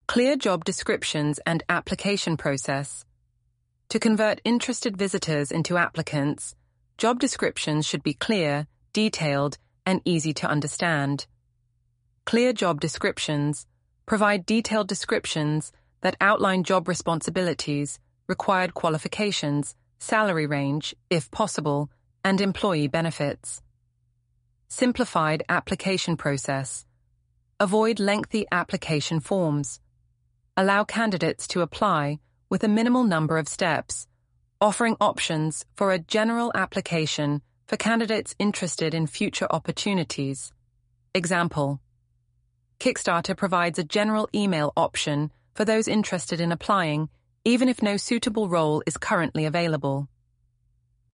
Clear job descriptions and application process. To convert interested visitors into applicants, job descriptions should be clear, detailed, and easy to understand. Clear job descriptions provide detailed descriptions that outline job responsibilities, required qualifications, salary range, if possible, and employee benefits. Simplified application process. Avoid lengthy application forms. Allow candidates to apply with a minimal number of steps, offering options for a general application for candidates interested in future opportunities. Example: Kickstarter provides a general email option for those interested in applying, even if no suitable role is currently available.